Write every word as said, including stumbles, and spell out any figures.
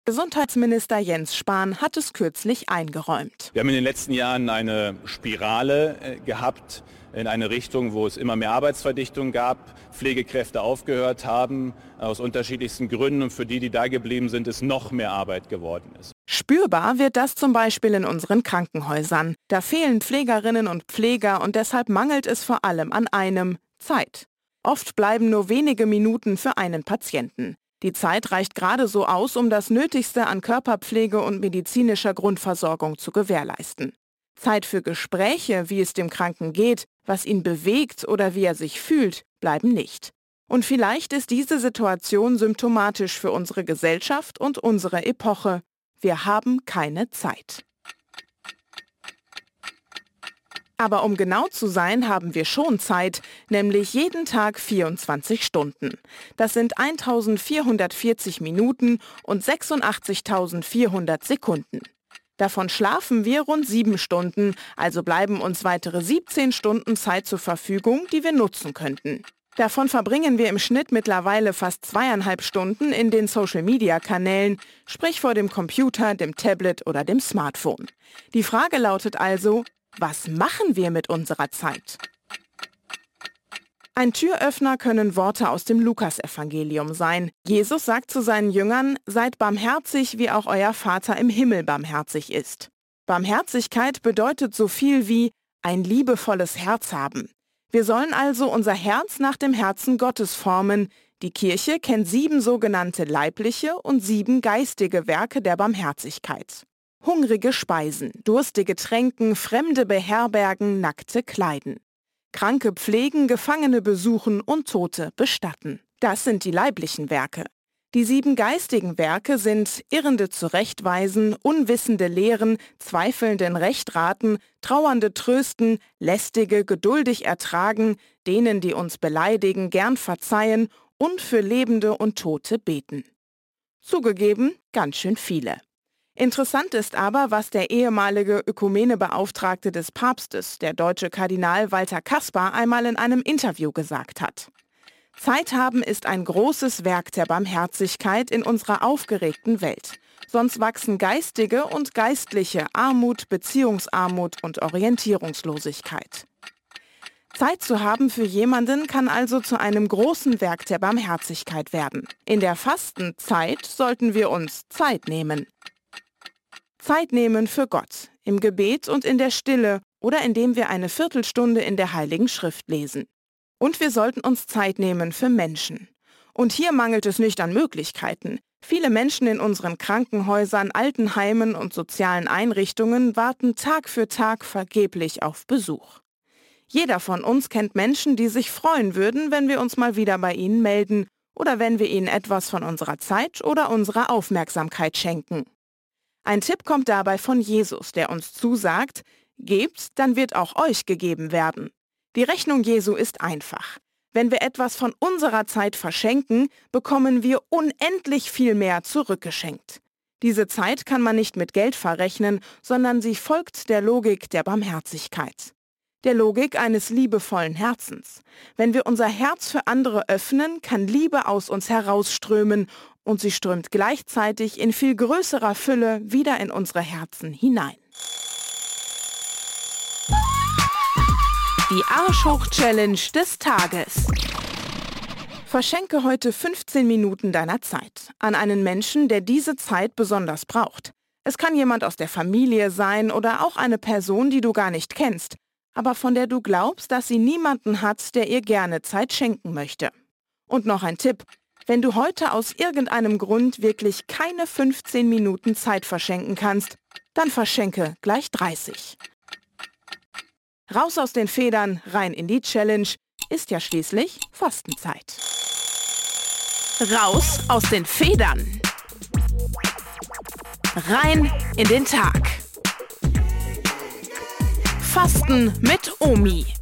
Gesundheitsminister Jens Spahn hat es kürzlich eingeräumt. Wir haben in den letzten Jahren eine Spirale äh, gehabt in eine Richtung, wo es immer mehr Arbeitsverdichtung gab, Pflegekräfte aufgehört haben, aus unterschiedlichsten Gründen, und für die, die da geblieben sind, es noch mehr Arbeit geworden ist. Spürbar wird das zum Beispiel in unseren Krankenhäusern. Da fehlen Pflegerinnen und Pfleger und deshalb mangelt es vor allem an einem: Zeit. Oft bleiben nur wenige Minuten für einen Patienten. Die Zeit reicht gerade so aus, um das Nötigste an Körperpflege und medizinischer Grundversorgung zu gewährleisten. Zeit für Gespräche, wie es dem Kranken geht, was ihn bewegt oder wie er sich fühlt, bleiben nicht. Und vielleicht ist diese Situation symptomatisch für unsere Gesellschaft und unsere Epoche. Wir haben keine Zeit. Aber um genau zu sein, haben wir schon Zeit, nämlich jeden Tag vierundzwanzig Stunden. Das sind eintausendvierhundertvierzig Minuten und sechsundachtzigtausendvierhundert Sekunden. Davon schlafen wir rund sieben Stunden, also bleiben uns weitere siebzehn Stunden Zeit zur Verfügung, die wir nutzen könnten. Davon verbringen wir im Schnitt mittlerweile fast zweieinhalb Stunden in den Social-Media-Kanälen, sprich vor dem Computer, dem Tablet oder dem Smartphone. Die Frage lautet also: Was machen wir mit unserer Zeit? Ein Türöffner können Worte aus dem Lukasevangelium sein. Jesus sagt zu seinen Jüngern: Seid barmherzig, wie auch euer Vater im Himmel barmherzig ist. Barmherzigkeit bedeutet so viel wie ein liebevolles Herz haben. Wir sollen also unser Herz nach dem Herzen Gottes formen. Die Kirche kennt sieben sogenannte leibliche und sieben geistige Werke der Barmherzigkeit. Hungrige speisen, durstige tränken, Fremde beherbergen, Nackte kleiden. Kranke pflegen, Gefangene besuchen und Tote bestatten. Das sind die leiblichen Werke. Die sieben geistigen Werke sind Irrende zurechtweisen, Unwissende lehren, Zweifelnden Recht raten, Trauernde trösten, Lästige geduldig ertragen, denen, die uns beleidigen, gern verzeihen und für Lebende und Tote beten. Zugegeben, ganz schön viele. Interessant ist aber, was der ehemalige Ökumenebeauftragte des Papstes, der deutsche Kardinal Walter Kasper, einmal in einem Interview gesagt hat. Zeit haben ist ein großes Werk der Barmherzigkeit in unserer aufgeregten Welt. Sonst wachsen geistige und geistliche Armut, Beziehungsarmut und Orientierungslosigkeit. Zeit zu haben für jemanden kann also zu einem großen Werk der Barmherzigkeit werden. In der Fastenzeit sollten wir uns Zeit nehmen. Zeit nehmen für Gott, im Gebet und in der Stille oder indem wir eine Viertelstunde in der Heiligen Schrift lesen. Und wir sollten uns Zeit nehmen für Menschen. Und hier mangelt es nicht an Möglichkeiten. Viele Menschen in unseren Krankenhäusern, Altenheimen und sozialen Einrichtungen warten Tag für Tag vergeblich auf Besuch. Jeder von uns kennt Menschen, die sich freuen würden, wenn wir uns mal wieder bei ihnen melden oder wenn wir ihnen etwas von unserer Zeit oder unserer Aufmerksamkeit schenken. Ein Tipp kommt dabei von Jesus, der uns zusagt: Gebt, dann wird auch euch gegeben werden. Die Rechnung Jesu ist einfach. Wenn wir etwas von unserer Zeit verschenken, bekommen wir unendlich viel mehr zurückgeschenkt. Diese Zeit kann man nicht mit Geld verrechnen, sondern sie folgt der Logik der Barmherzigkeit. Der Logik eines liebevollen Herzens. Wenn wir unser Herz für andere öffnen, kann Liebe aus uns herausströmen und sie strömt gleichzeitig in viel größerer Fülle wieder in unsere Herzen hinein. Die Arschhoch-Challenge des Tages. Verschenke heute fünfzehn Minuten deiner Zeit an einen Menschen, der diese Zeit besonders braucht. Es kann jemand aus der Familie sein oder auch eine Person, die du gar nicht kennst, aber von der du glaubst, dass sie niemanden hat, der ihr gerne Zeit schenken möchte. Und noch ein Tipp: Wenn du heute aus irgendeinem Grund wirklich keine fünfzehn Minuten Zeit verschenken kannst, dann verschenke gleich dreißig. Raus aus den Federn, rein in die Challenge, ist ja schließlich Fastenzeit. Raus aus den Federn. Rein in den Tag. Fasten mit Omi.